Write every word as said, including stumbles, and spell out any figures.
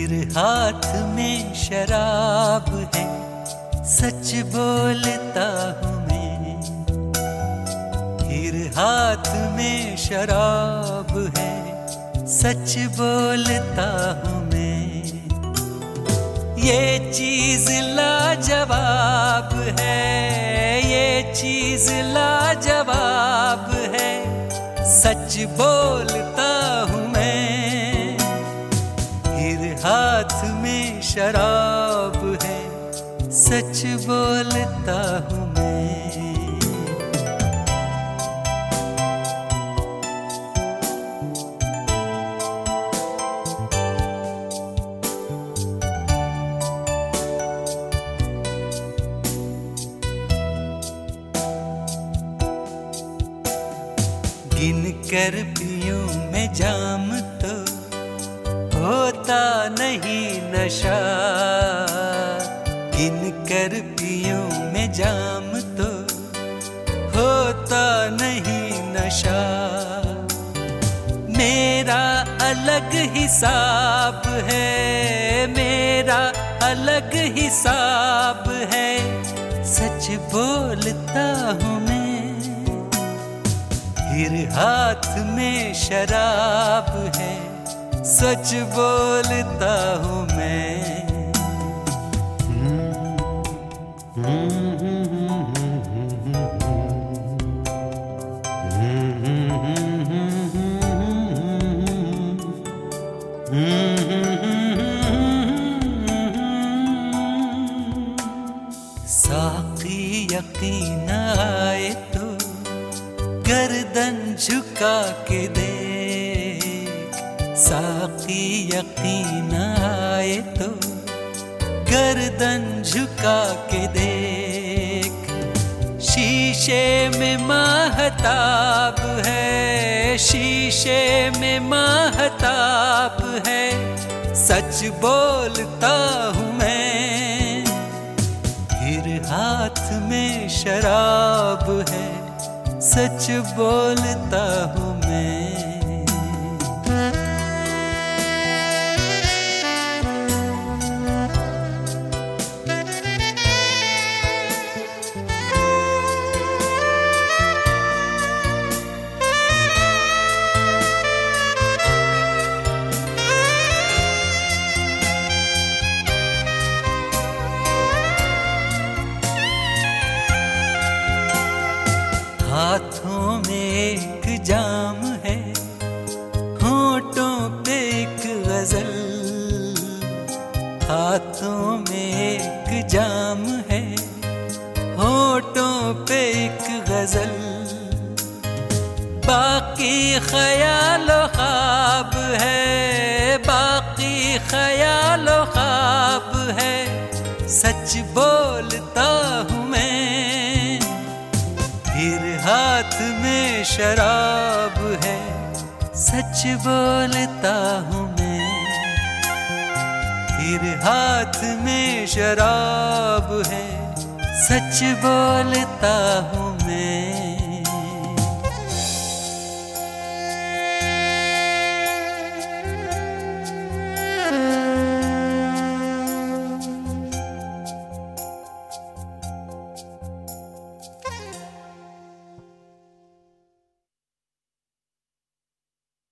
फिर हाथ में शराब है, सच बोलता हूँ मैं। फिर हाथ में शराब है, सच बोलता हूँ मैं। ये चीज लाजवाब है, ये चीज लाजवाब है, सच बोलता हूँ मैं। फिर हाथ में शराब है, सच बोलता हूँ मैं। गिन कर पियूं मैं जाम तो होता नहीं नशा। गिन कर पियूं मैं जाम तो होता नहीं नशा। मेरा अलग हिसाब है, मेरा अलग हिसाब है, सच बोलता हूँ मैं। फिर हाथ में शराब है, सच बोलता हूँ मैं। साकी यकीन आए तो गर्दन झुका के देख। साकी यकीन आए तो गर्दन झुका के देख। शीशे में महताब है, शीशे में महताब है, सच बोलता हूँ मैं। फिर हाथ में शराब है, सच बोलता हूँ मैं। हाथों में एक जाम है, होठों पे एक गजल। हाथों में एक जाम है, होठों पे एक गजल। बाकी ख्यालो ख्वाब है, बाकी ख्यालो ख्वाब है, सच बोलता हूँ मैं। फिर हाथ में शराब है, सच बोलता हूँ मैं। फिर हाथ में शराब है, सच बोलता हूँ मैं।